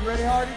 You ready, Hardy?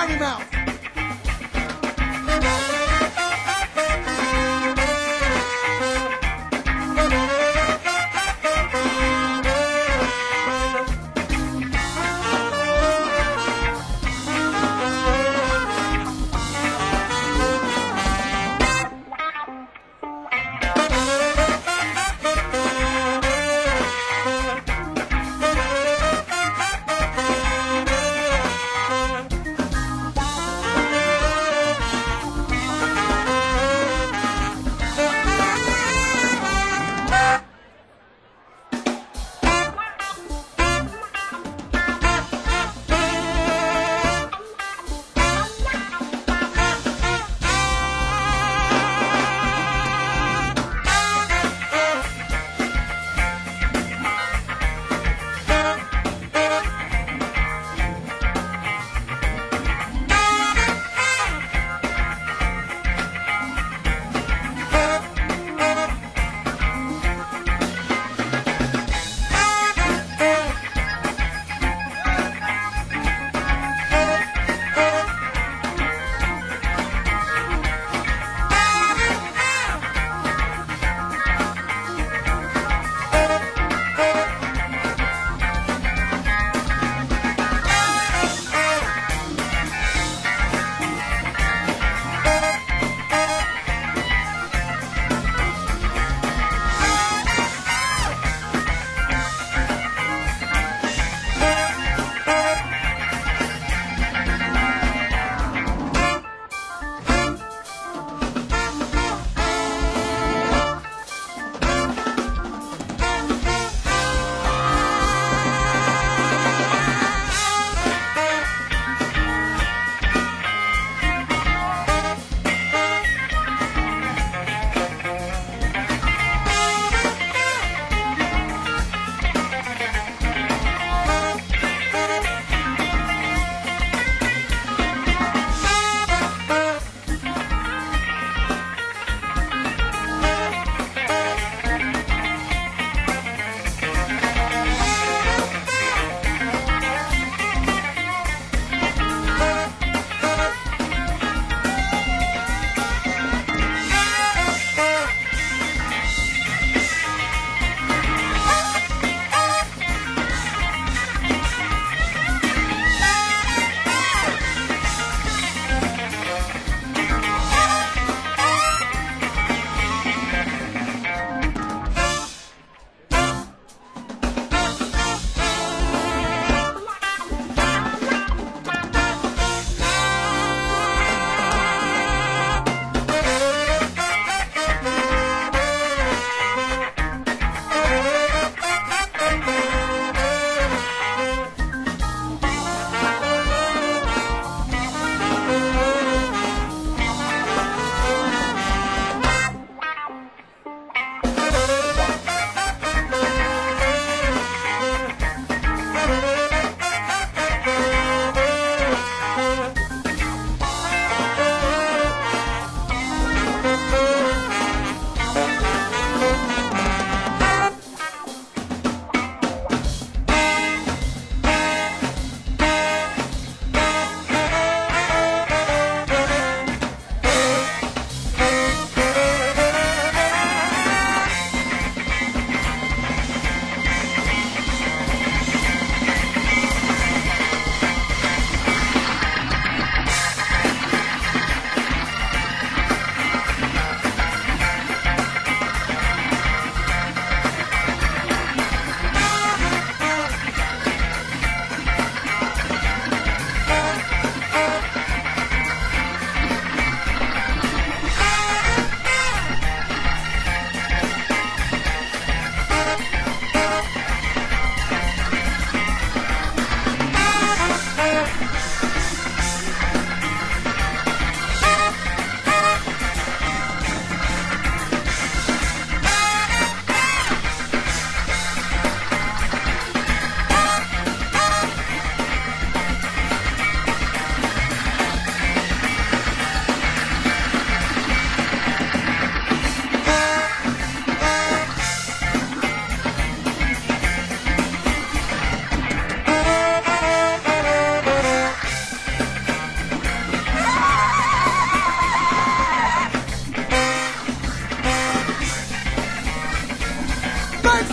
Mighty Mouse.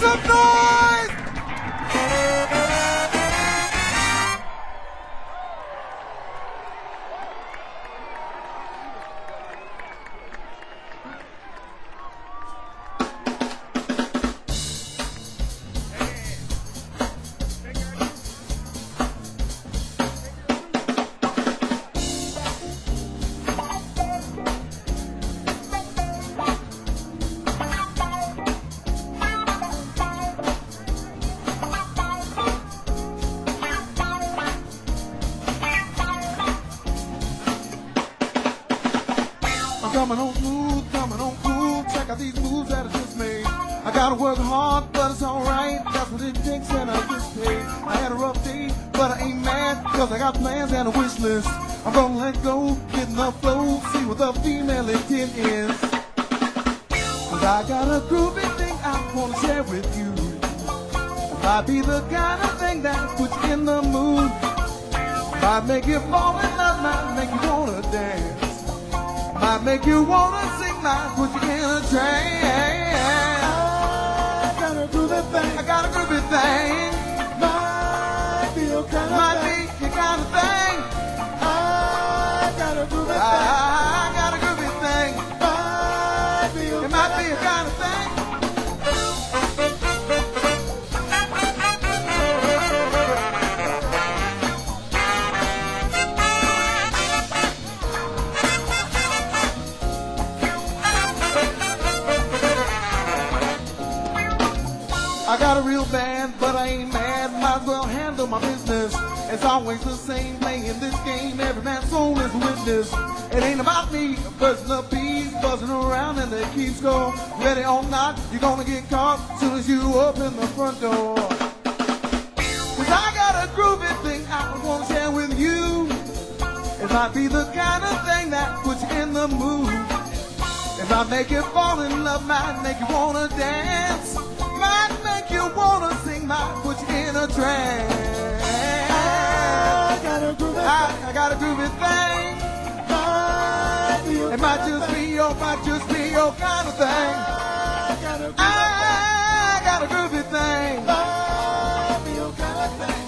some noise! Coming on smooth, coming on cool. Check out these moves that I just made. I gotta work hard, but it's alright. That's what it takes, and I just paid. I had a rough day, but I ain't mad, cause I got plans and a wish list. I'm gonna let go, get in the flow, see what the female intent is. Cause I got a groovy thing I wanna share with you. Might be the kind of thing that puts you in the mood. Might make you fall in love, might make you wanna dance. Might make you wanna sing, might put you in a trance. I got a groovy thing. I got a groovy thing. Might be your kind of might thing. Might be your kind of thing. I got a groovy thing. I got a groovy thing. Might be your it might be your kind of thing. I got a real band, but I ain't mad. Might as well handle my business. It's always the same thing in this game. Every man's soul is a witness. It ain't about me, buzzing the bees, buzzing around and they keep score. Ready or not, you're gonna get caught soon as you open the front door. Cause I got a groovy thing I wanna share with you. It might be the kind of thing that puts you in the mood. It might make you fall in love, might make you wanna dance. Might make you wanna sing, might put you in a trance. I got a groovy thing. I got a groovy thing. It might just be your kind of thing. I got a groovy thing. Might be your kind of thing.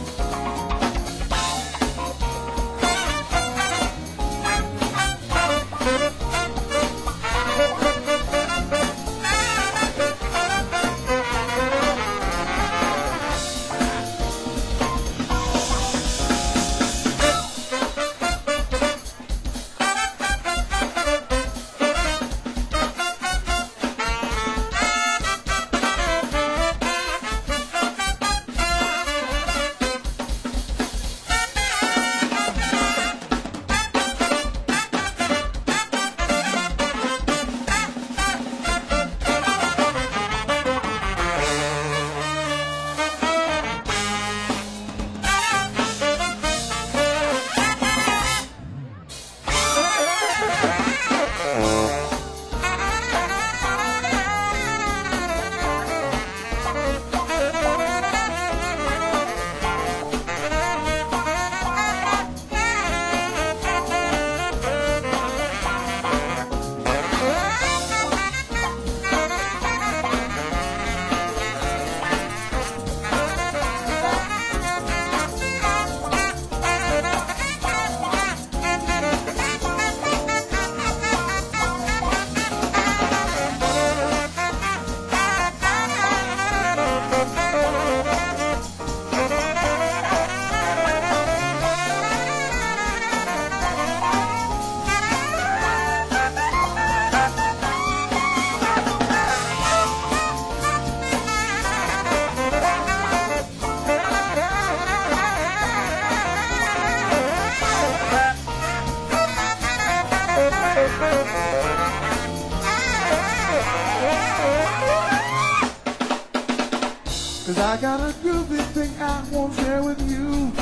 Cause I got a groovy thing I won't share with you.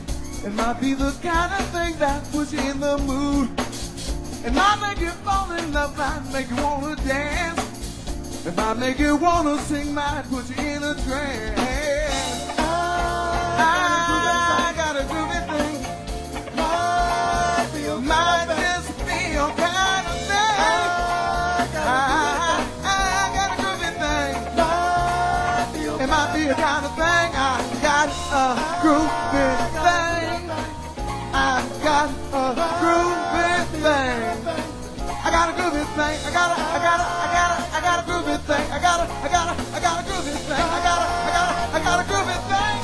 It might be the kind of thing that puts you in the mood. It might make you fall in love, might make you wanna dance. It might make you wanna sing, might put you in a trance. I got a groovy thing. Might just be your kind of thing. I got a groovy thing. thing. I got a groovy thing. I got a groovy thing. I got a groovy thing.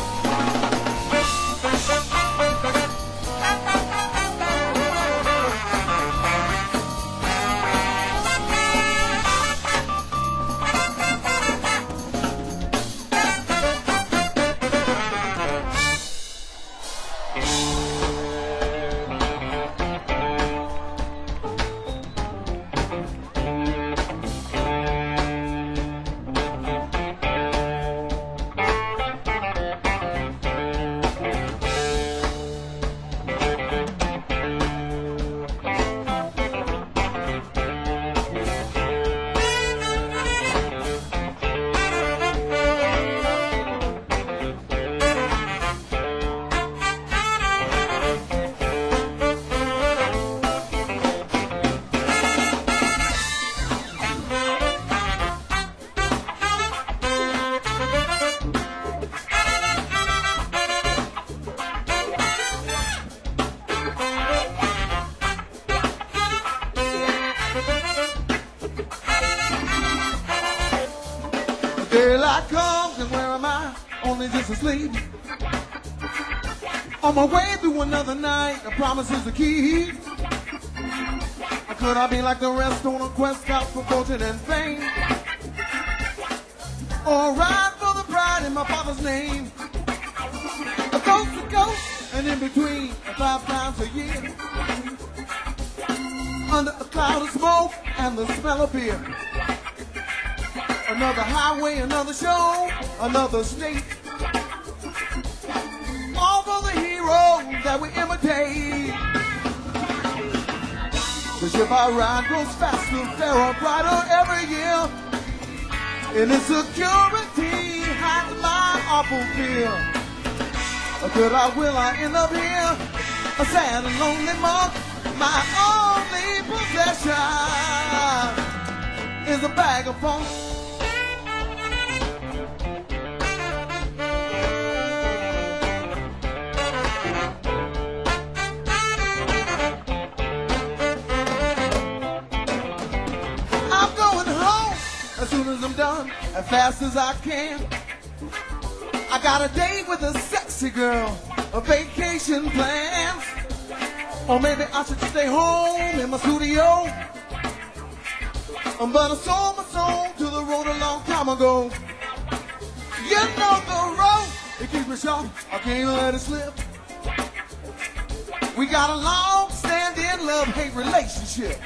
Daylight comes and where am I? Only just asleep. On my way through another night, the promise is the key. Could I be like the rest on a quest out for fortune and fame? Or ride for the pride in my father's name? A coast to coast and in between 5 times a year. Under a cloud of smoke and the smell of beer. Another highway, another show, another state. All for the heroes that we imitate. The ship I ride grows faster, fairer, brighter every year. In its security hides my awful fear. Could I, will I end up here? A sad and lonely monk. My only possession is a bag of funk. As soon as I'm done, as fast as I can. I got a date with a sexy girl, a vacation plans. Or maybe I should stay home in my studio. But I sold my soul to the road a long time ago. You know the road, it keeps me sharp, I can't let it slip. We got a long-standing love-hate relationship.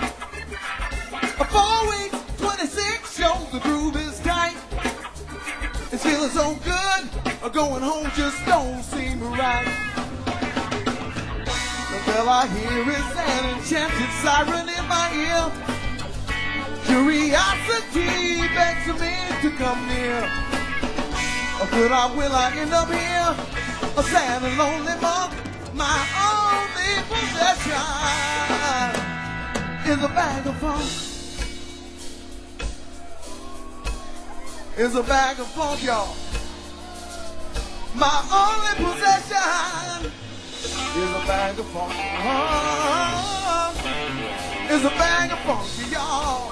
4 weeks, 26 shows, the groove is tight. It's feeling so good, going home just don't seem right. The bell I hear is an enchanted siren in my ear. Curiosity begs me to come near. Or could I, will I end up here? A sad and lonely monk. My only possession is a bag of funk. Is a bag of funk, y'all. My only possession is a bag of funk. Is a bag of funk, y'all.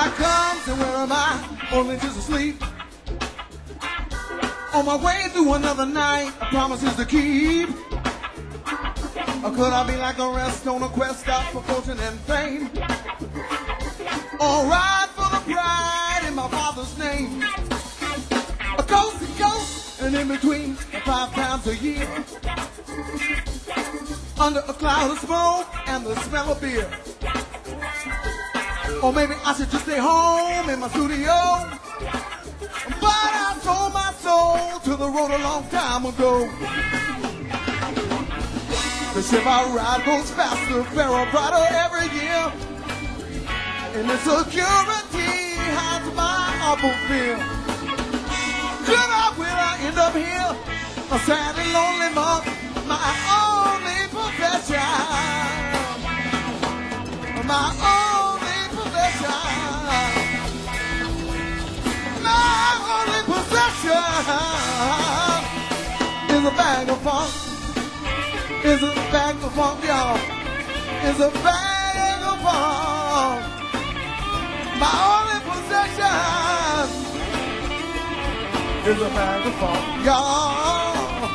night comes and where am I? Only just asleep. On my way through another night, promises to keep. Or could I be like the rest on a quest out for fortune and fame? Or ride for the pride in my father's name? A coast to coast and in between 5 times a year. Under a cloud of smoke and the smell of beer. Or maybe I should just stay home in my studio. But I sold my soul to the road a long time ago. The ship I ride goes faster, fairer, brighter every year. And insecurity hides my awful fear. Should I, will I end up here? A sad and lonely monk, my only possession. My only possession. My only possession is a bag of funk. Is a bag of funk, y'all. Is a bag of funk. My only possession is a bag of funk, y'all.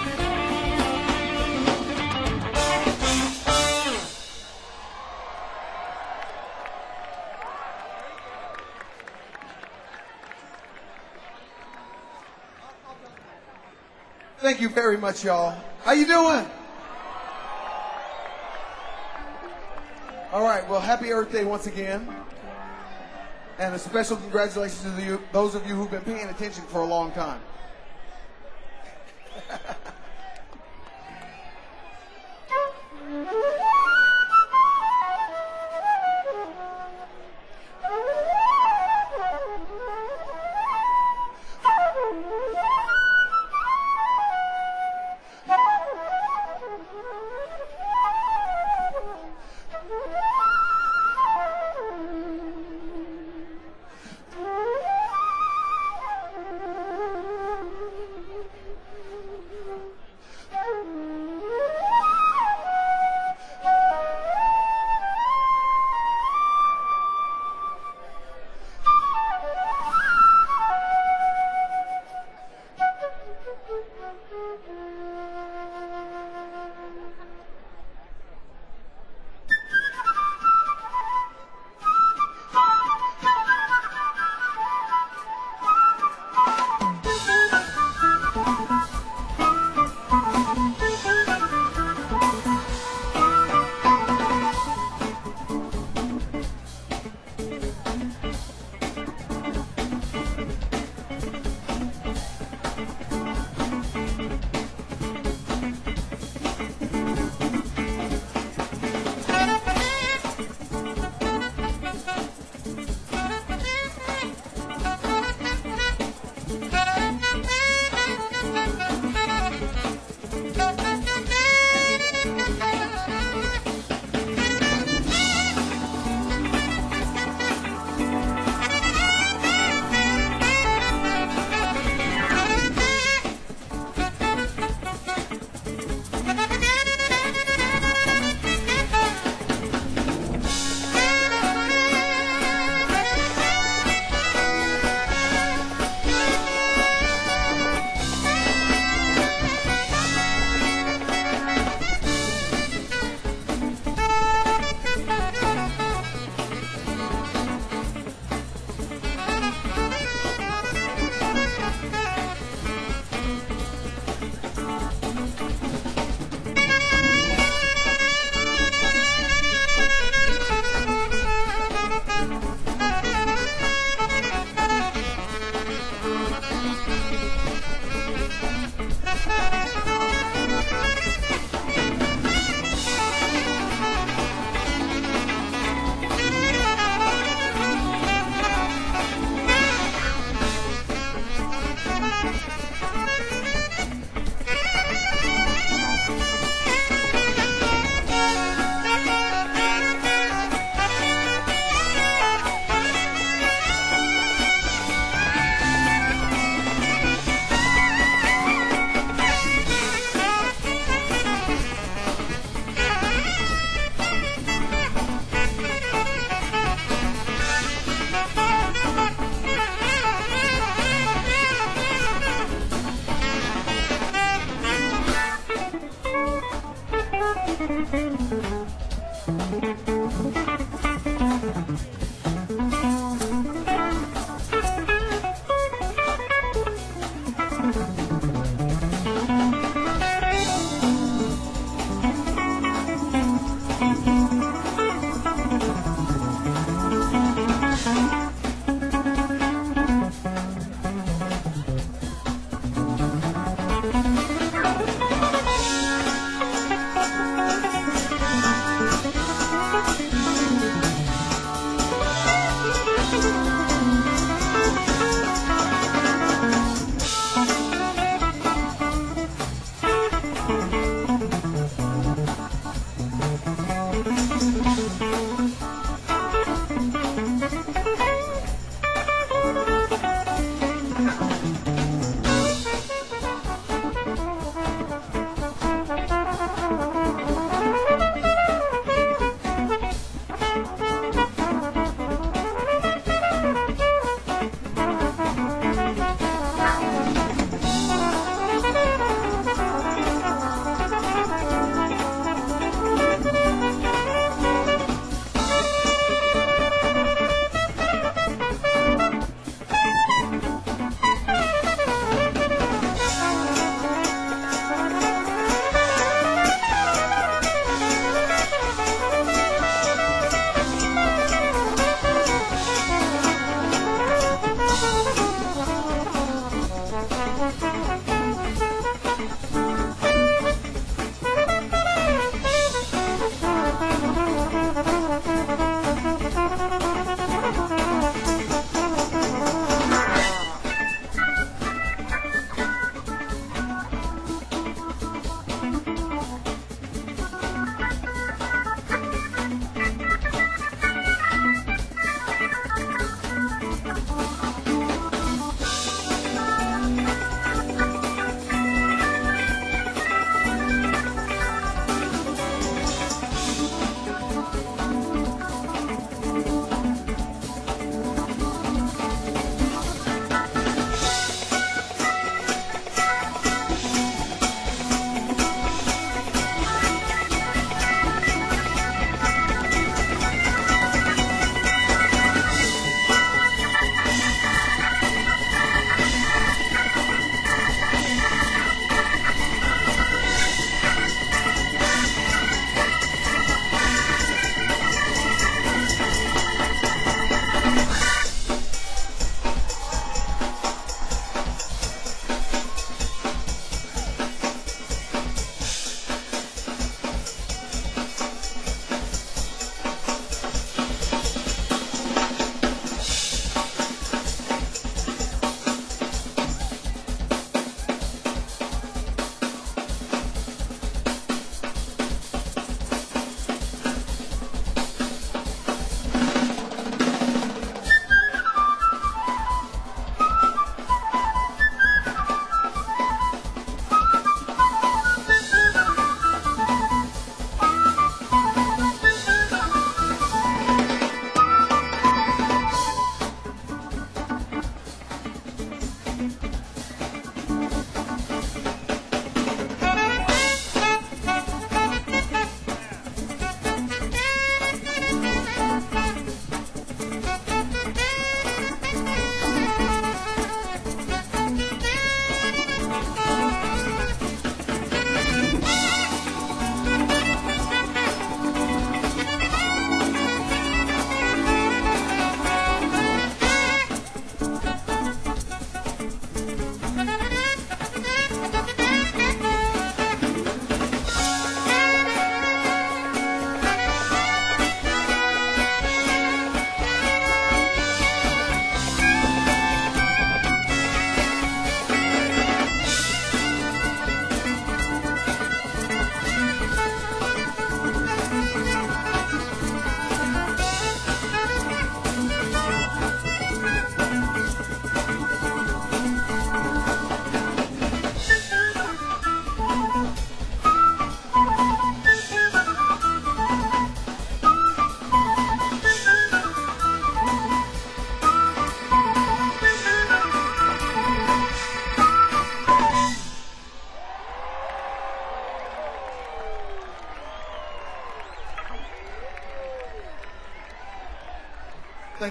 Thank you very much, y'all. How you doing? All right, well, happy Earth Day once again. And a special congratulations to those of you who've been paying attention for a long time.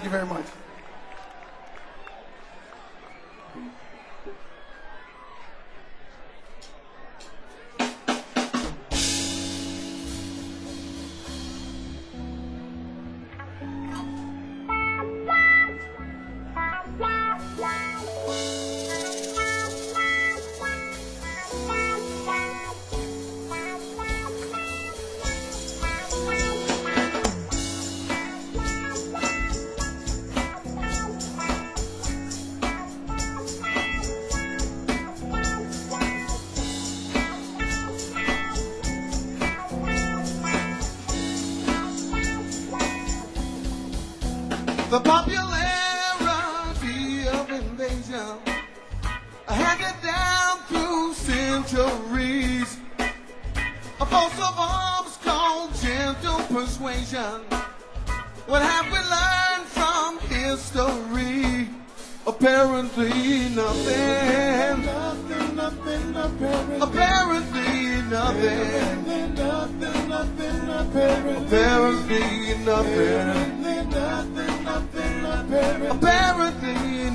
you very much. The popularity of invasion handed down through centuries. A force of arms called gentle persuasion. What have we learned from history? Apparently nothing. Apparently nothing. Apparently nothing. Apparently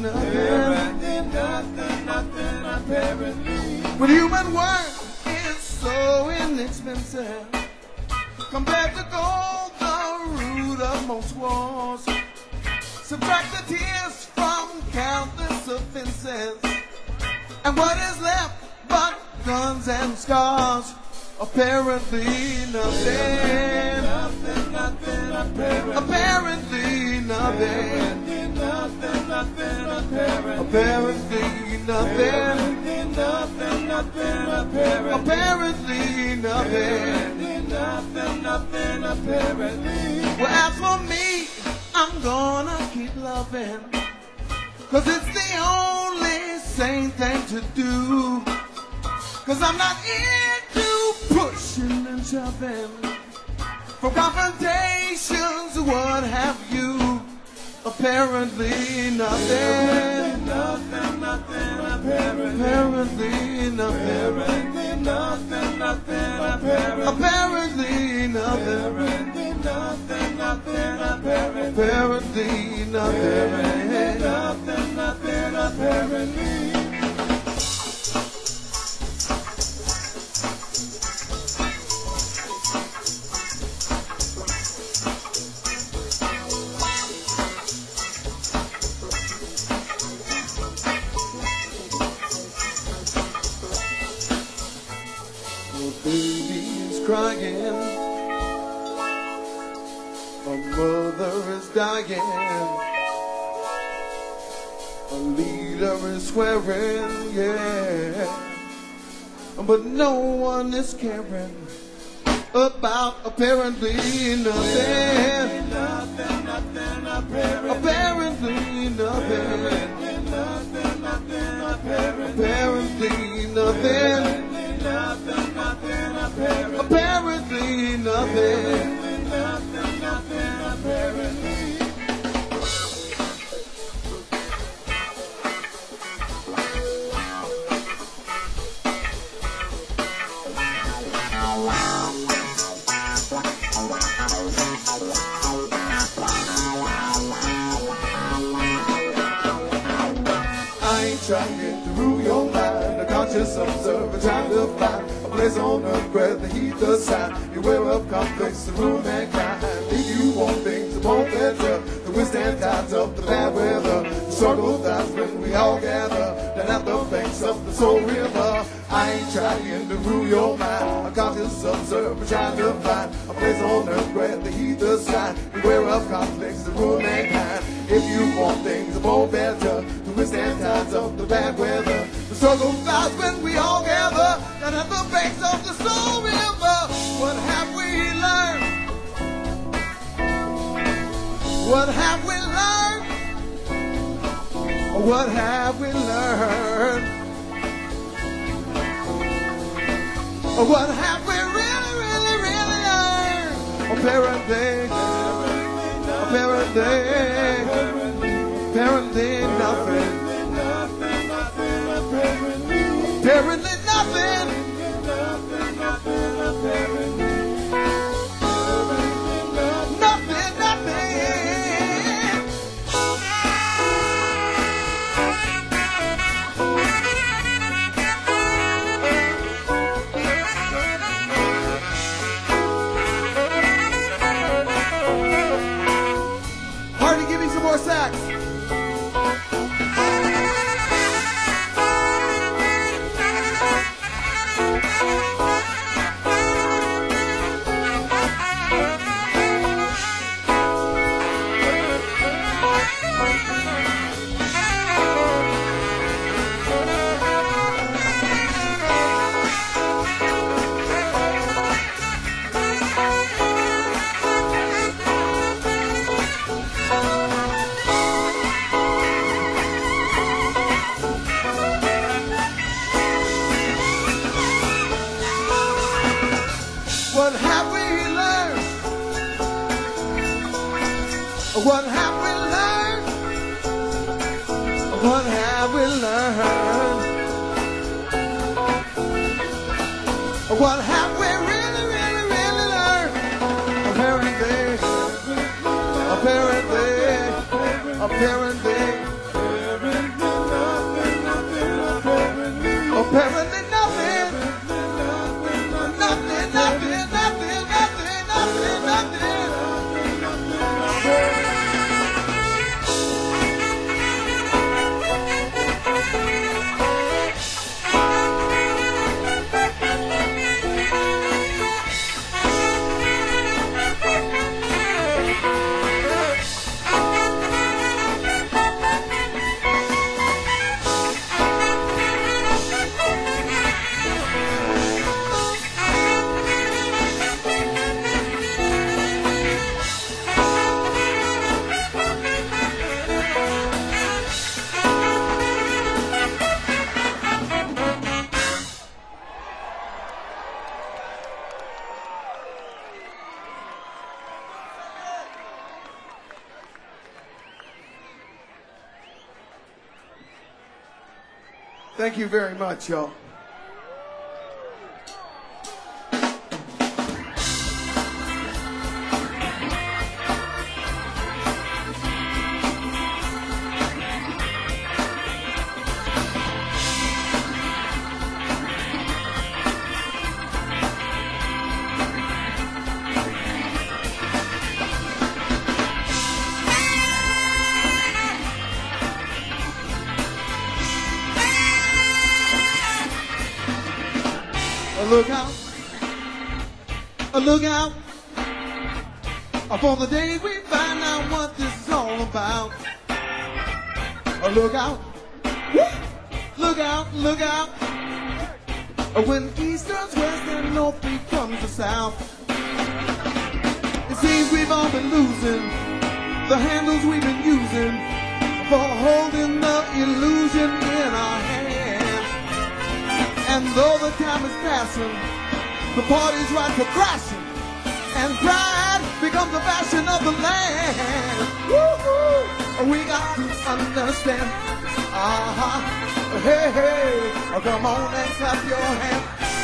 nothing. When human work is so inexpensive, compared to gold, the root of most wars. Subtract the tears from countless offenses, and what is left but guns and scars? Apparently nothing. Apparently nothing. Apparently nothing. Apparently nothing. Well, as for me, I'm gonna keep loving, 'cause it's the only sane thing to do. 'Cause I'm not into pushing and shoving, for confrontations, what have you? Apparently nothing. Apparently nothing. Apparently nothing. Apparently nothing. Baby is crying, a mother is dying, a leader is swearing, yeah, but no one is caring about apparently nothing. Apparently nothing. Apparently nothing. Apparently nothing. I ain't trying to rule your mind, a conscious observer trying to find a place on earth where the heat does shine. Beware of conflicts to rule mankind. If you want things to more better, to withstand tides of the bad weather, the struggle dies when we all gather down at the banks of the Soul River. I ain't trying to rule your mind, a conscious observer trying to find a place on earth where the heat does shine. Beware of conflicts to rule mankind. If you want things to more better, to withstand tides of the bad weather, the struggle dies when we all gather down at the banks of the Soul River. What have we learned? What have we learned? What have we learned? What have we really, really, really learned? Apparently nothing. Apparently nothing. Nothing. What have we learned? What have we really, really, really learned? Apparently, apparently, apparently, apparently nothing, nothing, nothing, nothing, nothing, nothing, nothing. Thank you very much, y'all. Look out, look out, for the day we find out what this is all about. Look out, look out, look out, when east turns west and north becomes the south. It seems we've all been losing the handles we've been using for holding the illusion in our hands. And though the time is passing, the party's right for crashing, and pride becomes the fashion of the land. Woo-hoo. We got to understand. Hey, hey, come on and clap your hands.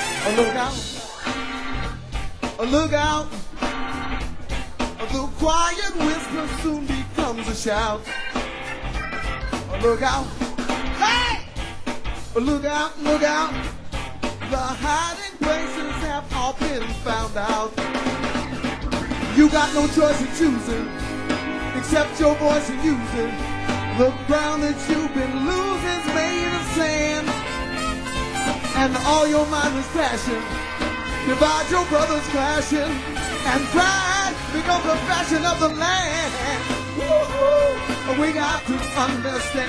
Look out, the quiet whisper soon becomes a shout. Look out, hey, look out, look out. The hiding places have all been found out. You got no choice in choosing, except your voice and using. The ground that you've been losing's made of sand, and all your mindless passion divide your brothers clashing, and pride becomes the fashion of the land. Woo-hoo. We got to understand.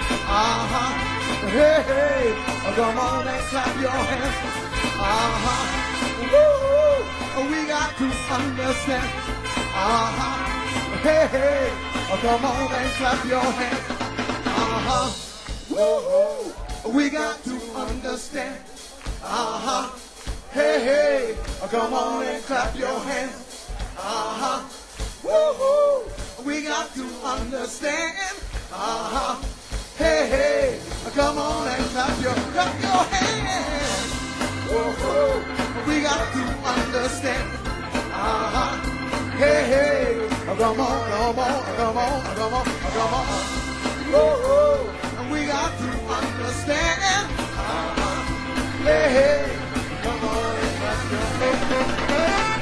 Hey, hey, come on and clap your hands. Woo-hoo. We got to understand. Hey, hey, come on and clap your hands. Woo-hoo. We got to understand. Hey, hey, come on and clap your hands. Woo-hoo. We got to understand. Hey, hey, come on and clap your hands. Woo-hoo. We got to understand. Hey, hey, come on, come on, come on, come on, come on. Woo-hoo. We got to understand. Hey, hey, come on and clap your hands.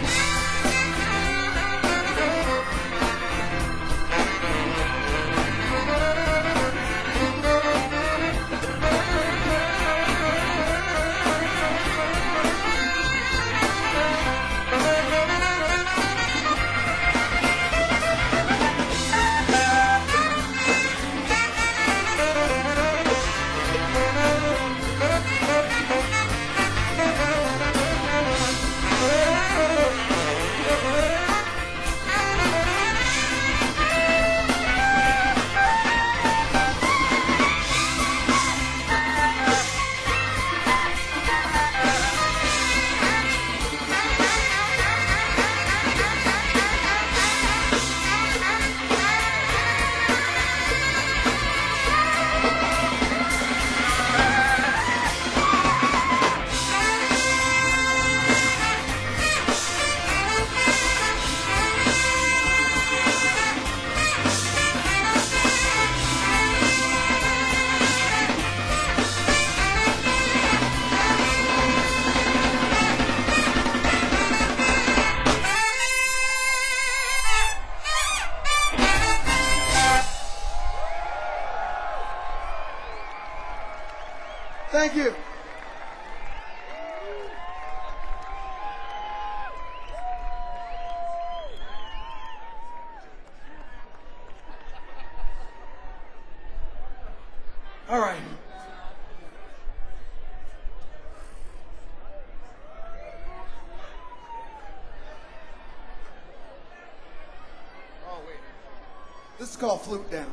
Thank you. All right. Oh, wait. This is called Flute Down.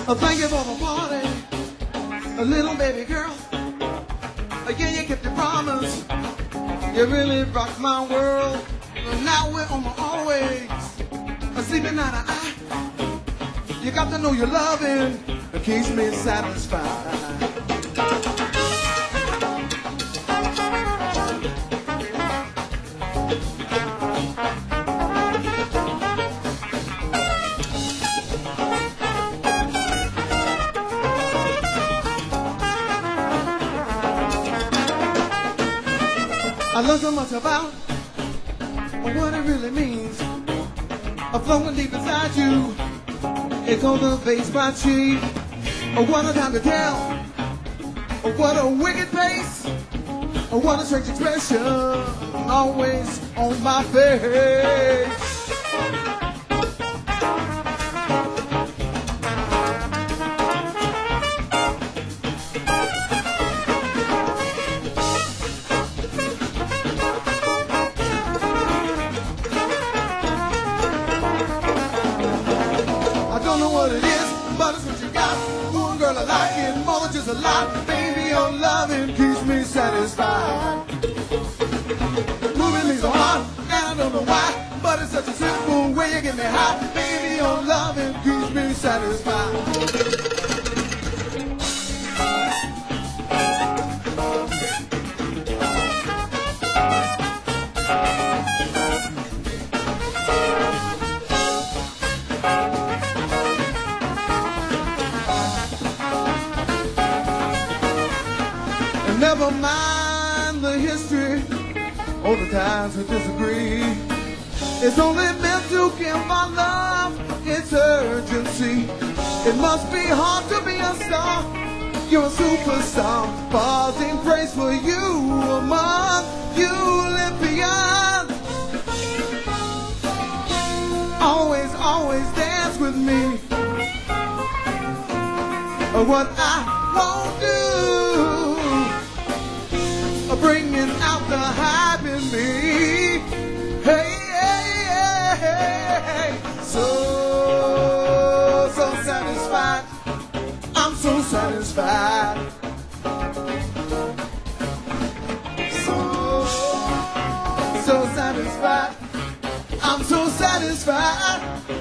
Thank you for the party, a little baby girl. Yeah, you kept your promise. You really rocked my world. Now we're on our own way. Sleeping eye to eye. You got to know your loving keeps me satisfied. I learned so much about what it really means. I'm flowing deep inside you. It cultivates my cheek. What a time to tell. What a wicked face. What a strange expression always on my face. What it is, but it's what you got. One girl I like it more than just a lot. Baby, your loving keeps me satisfied. Moving me so hard, and I don't know why, but it's such a simple way you get me high. Baby, your loving keeps me satisfied. Never mind the history or the times we disagree. It's only meant to give my love its urgency. It must be hard to be a star. You're a superstar. Pausing praise for you among you Olympians. Always, always dance with me. What I won't do, bringing out the hype in me. Hey, hey, hey, hey, hey. So satisfied. I'm so satisfied. So satisfied. I'm so satisfied.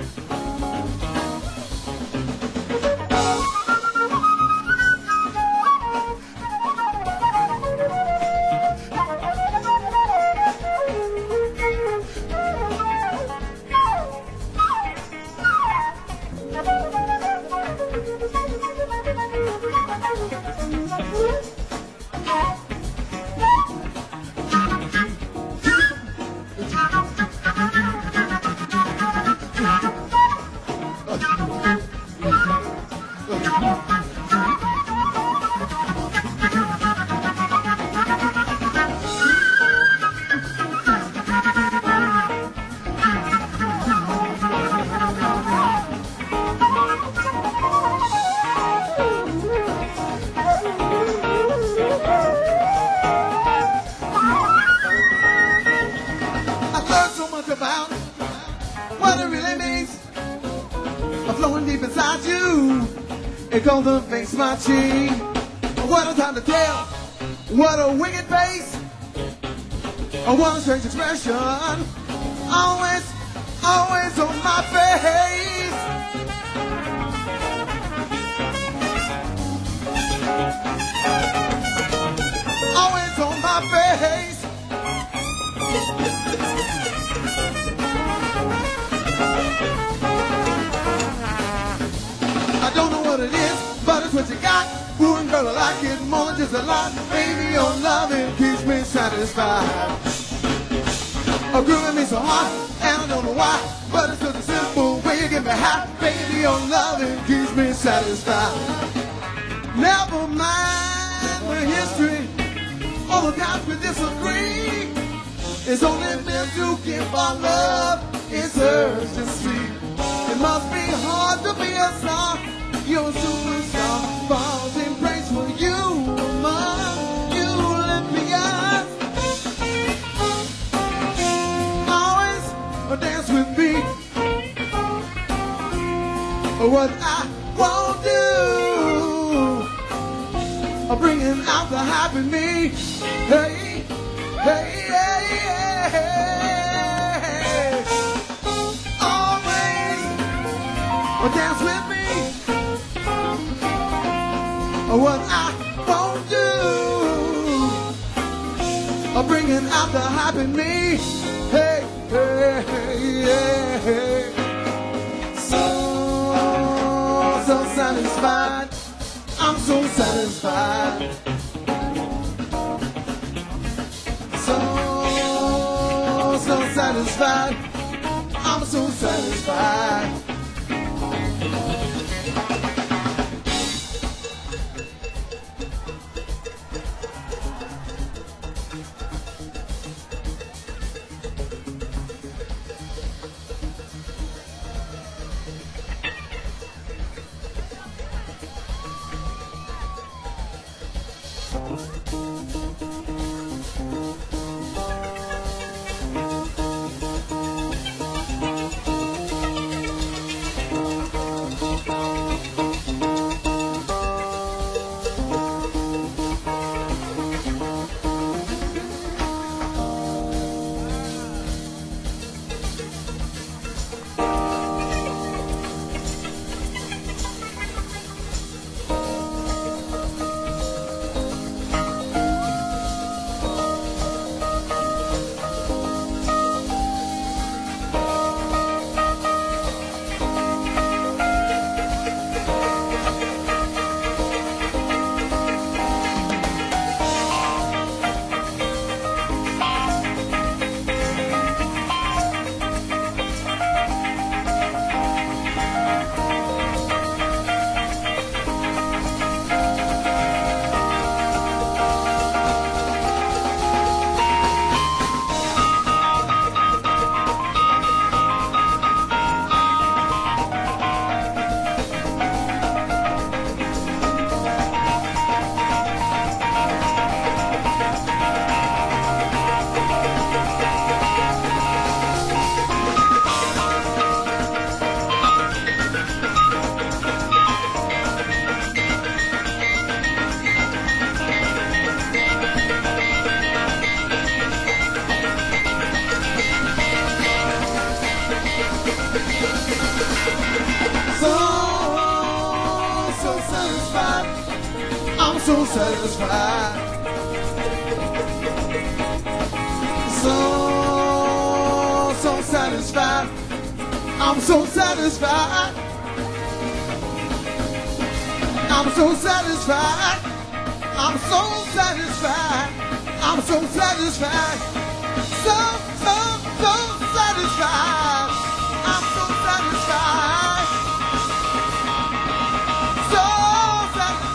About what it really means. I'm flowing deep inside you. It cultivates my cheek. What a time to tell. What a wicked face. What a strange expression. Always, always on my face. Always on my face. I don't know what it is, but it's what you got. One girl I like it more than just a lot. Baby, your loving keeps me satisfied. Grooving me so hard, and I don't know why, but it's such a simple way you get me high. Baby, your loving keeps me satisfied. Never mind the history, all the times we disagree. It's only meant to give our love its urgency. It must be hard to be a star. You're a superstar. Falls in praise for you among you Olympians. Always dance with me. What I won't do. out the happy me. Hey, hey, hey, hey, hey. Always dance with me. What I won't do, bringing out the happy me. Hey, hey, hey, hey. So satisfied. I'm so satisfied. So satisfied. I'm so satisfied. So satisfied, so satisfied. I'm so satisfied. I'm so satisfied. I'm so satisfied. I'm so satisfied. So satisfied. I'm so satisfied. So satisfied.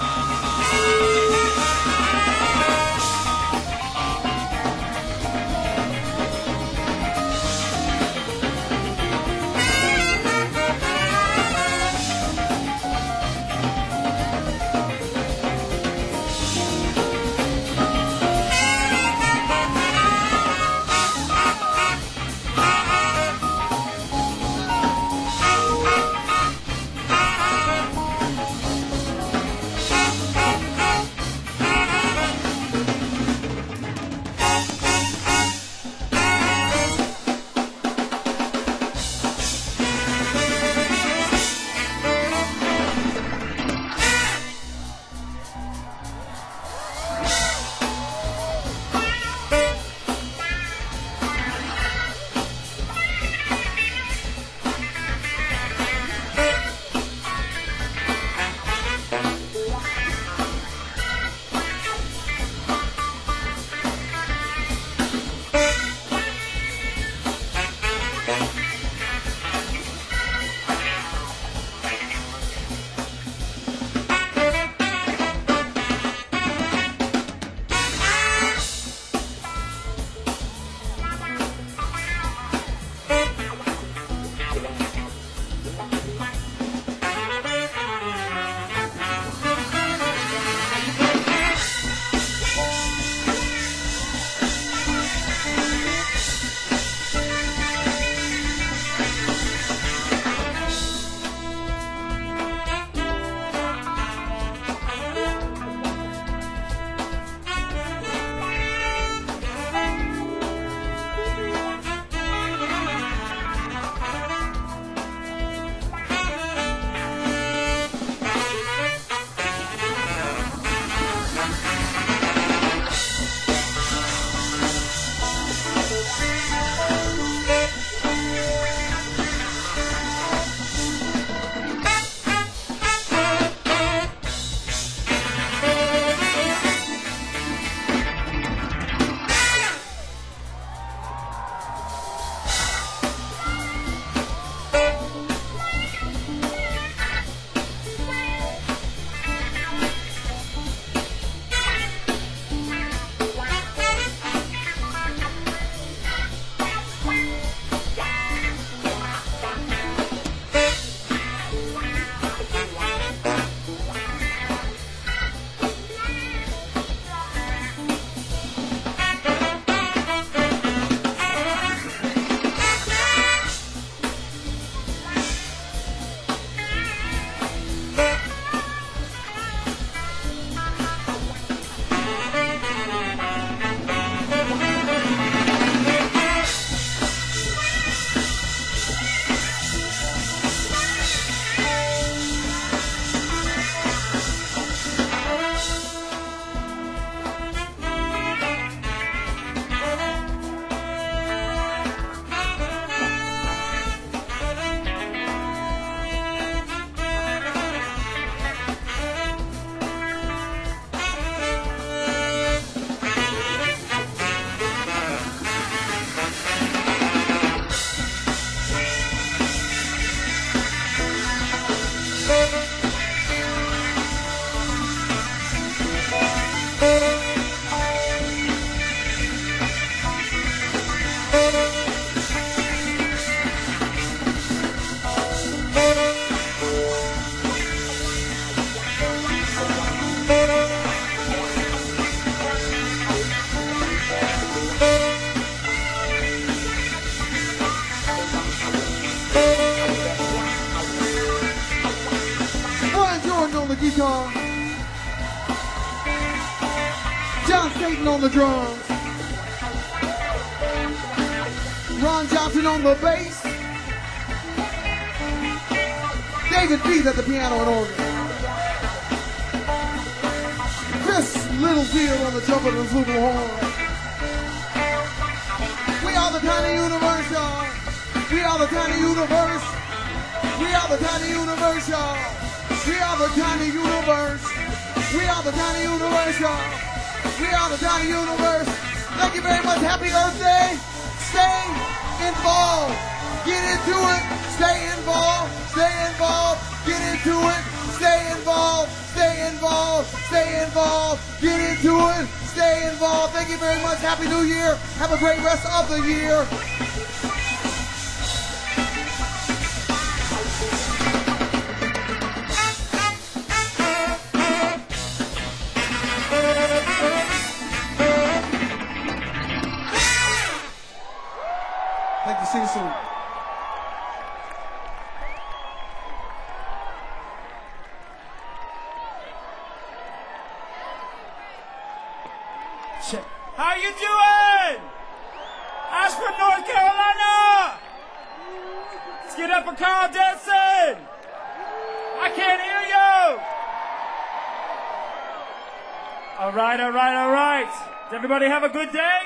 Satan on the drums. Ron Johnson on the bass. David Beat at the piano and organ. Chris Littlefield on the trumpet and flugelhorn. We are the tiny universe, y'all. We are the tiny universe. We are the tiny universe, y'all. We are the tiny universe. We are the tiny universe, y'all. We are the tiny universe. Thank you very much. Happy Earth Day. Stay involved. Get into it. Stay involved. Stay involved. Get into it. Stay involved. Stay involved. Stay involved. Get into it. Stay involved. Thank you very much. Happy New Year. Have a great rest of the year. Thank you. See you soon. How you doing? Ashford, North Carolina. Let's get up for Carl Denson. I can't hear you. All right, all right, all right. Did everybody have a good day?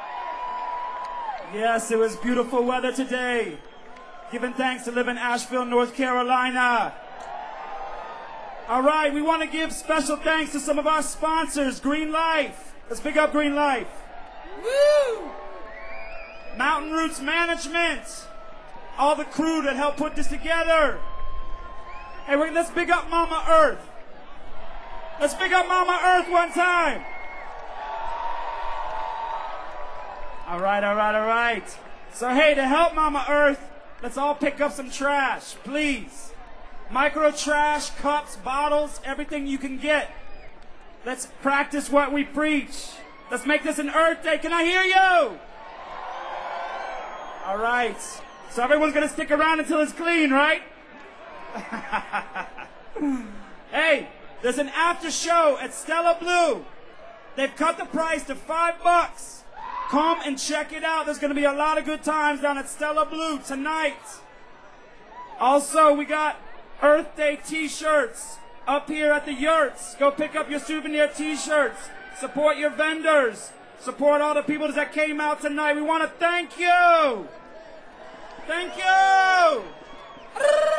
Yes, it was beautiful weather today. Giving thanks to live in Asheville, North Carolina. All right, we want to give special thanks to some of our sponsors, Green Life. Let's pick up Green Life. Woo! Mountain Roots Management. All the crew that helped put this together. Hey, let's big up Mama Earth. Let's big up Mama Earth one time. All right, all right, all right. So, hey, to help Mama Earth, let's all pick up some trash, please. Micro trash, cups, bottles, everything you can get. Let's practice what we preach. Let's make this an Earth Day. Can I hear you? All right. So everyone's going to stick around until it's clean, right? Hey, there's an after show at Stella Blue. They've cut the price to $5. Come and check it out. There's going to be a lot of good times down at Stella Blue tonight. Also, we got Earth Day t-shirts up here at the yurts. Go pick up your souvenir t-shirts. Support your vendors. Support all the people that came out tonight. We want to thank you. Thank you.